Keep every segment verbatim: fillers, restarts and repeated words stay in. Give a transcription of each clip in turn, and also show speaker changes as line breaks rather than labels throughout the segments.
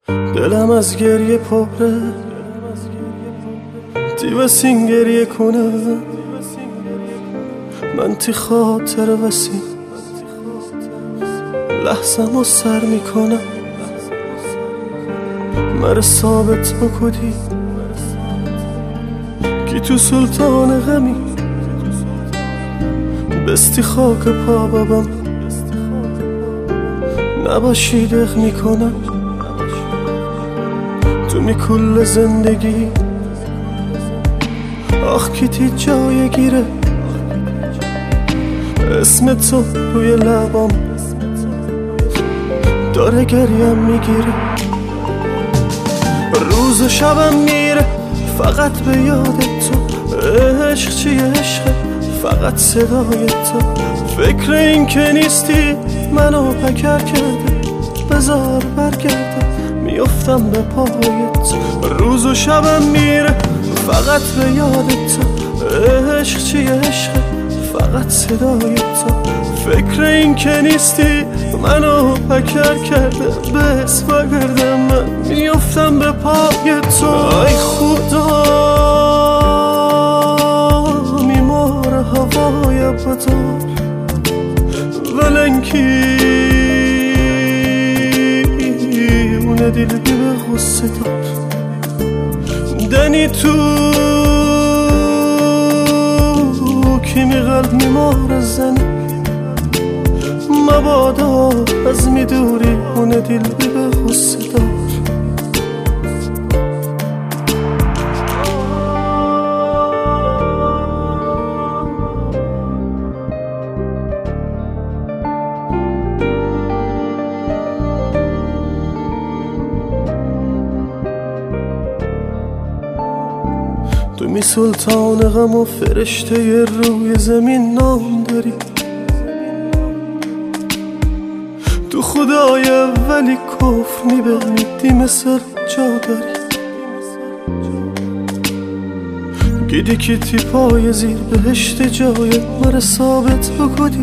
دلم از گریه پره دیوسین گریه کنه من تی خاطر وسی لحظم رو سر میکنم مر ثابت بکدی کی تو سلطان غمی بستی خاک پا بابم نباشی دق میکنم تو می کل زندگی آخ کیتی جای گیره اسم تو روی لبام داره گریم میگیره روز و شبم میره فقط به یاد تو عشق چیه عشقه فقط صدای تو فکر این که نیستی منو پکر کرده بذار برگردم میفتم به پایت روز و شبم میره فقط به یاد تو عشق چیه عشقه فقط صدای تو فکر این که نیستی منو پکر کرده بس بگردم من میفتم به پای تو ای خدا میمار هوای بدار ولنکی اونه دیل بی به غصه دار دنی تو کیمی قلب میمار زنی مبادا از میدوری اونه دیل بی به غصه دار تو می سلطان غم و فرشته روی زمین نام داری تو خدای ولی کفر می بمیدی مثل جا داری گیدی که تی پای زیر بهشت جای مر ثابت بکدی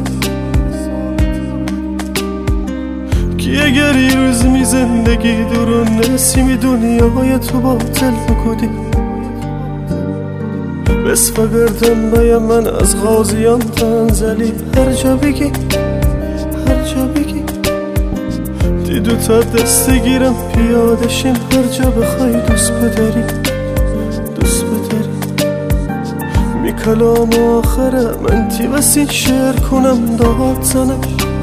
کی اگر یه روز می زندگی دورون نسیمی دنیای تو باطل بکدی بس فگردم بایم من از غازیان تنزلی هر جا بگی هر جا بگی دیدو تا دست گیرم پیادشیم هر جا بخوای دوست بداری دوست بداری می کلام آخره من تی وسین شعر کنم داد زنم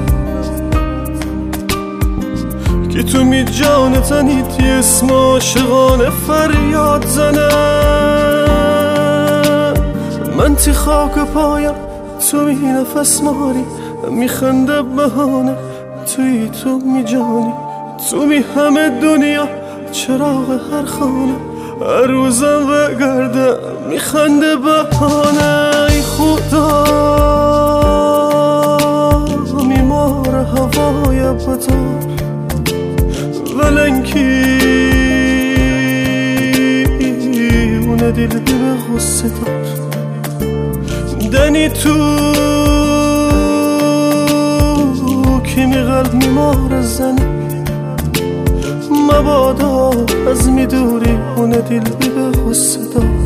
که تو می جان تنی تی اسم عاشقانه فریاد زنم من تی خاک پایم تو می نفس ماری میخنده بهانه توی تو می جانی تو می همه دنیا چراغ هر خانه هر روزم بگردم میخنده بهانه ای خدا میمار هوای بدار ولنکی اونه دیل بی به غصه دار دنی تو کیمی قلب میمار زنی مبادا از میدوری اونه دیل بی به غصه دار